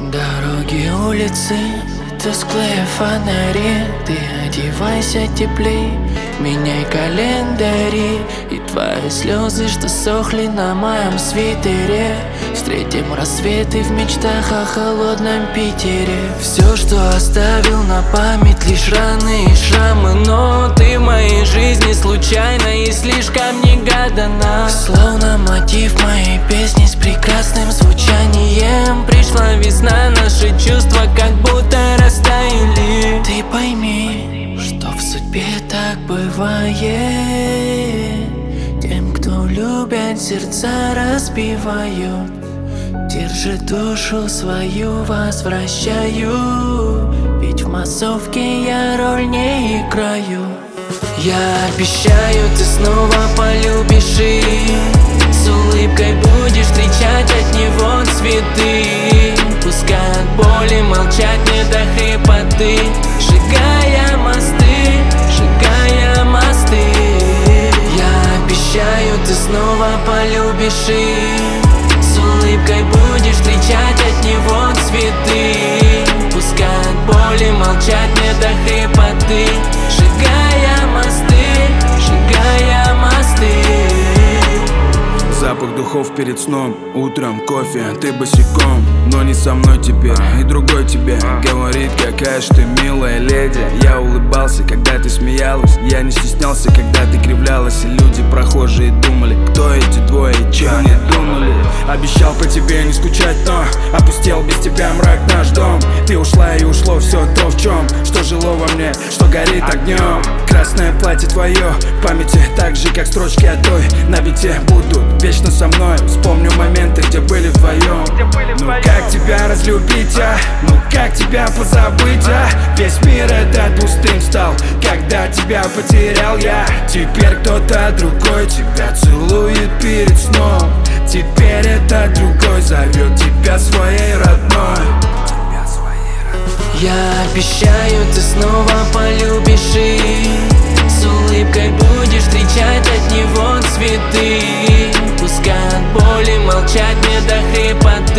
Дороги, улицы, тусклые фонари. Ты одевайся теплей, меняй календари. И твои слезы, что сохли на моем свитере. Встретим рассветы в мечтах о холодном Питере. Все, что оставил на память, лишь раны и шрамы. Но ты в моей жизни случайно и слишком негаданно. Словно мотив моей песни с прекрасным звучанием. Пришла весна, наши чувства как будто растаяли. Ты пойми, что в судьбе так бывает. Тем, кто любят, сердца разбивают. Держи душу свою, возвращаю. Ведь в массовке я роль не играю. Я обещаю, ты снова полюбишь и с улыбкой будешь встречать от него цветы. Пускай от боли молчать не до хрипоты. Сжигая мосты, сжигая мосты. Я обещаю, ты снова полюбишь и с улыбкой будешь встречать от него цветы. Пускай от боли молчать не до хрипоты. Сжигая мосты, сжигая мосты. Запах духов перед сном, утром кофе, ты босиком. Но не со мной теперь, и другой тебе говорит, какая ж ты милая леди. Я улыбался, когда ты смеялась. Я не стеснялся, когда ты кривлялась. И люди прохожие думали, кто эти двое и чем они думали. Обещал по тебе не скучать, но опустел без тебя мрак наш дом. Ты ушла и ушло все то, в чем что жило во мне, что горит огнем. Красное платье твое в памяти, так же как строчки о той на бите будут вечно со мной. Вспомню моменты, где были вдвоем. Ну как тебя разлюбить, а? Ну как тебя позабыть, а? Весь мир этот пустым стал, когда тебя потерял я. Теперь кто-то другой тебя целует перед сном. Теперь этот другой зовет тебя своей родной. Я обещаю, ты снова полюбишь и с улыбкой будешь встречать от него цветы. Пускай от боли молчать не до хрипоты.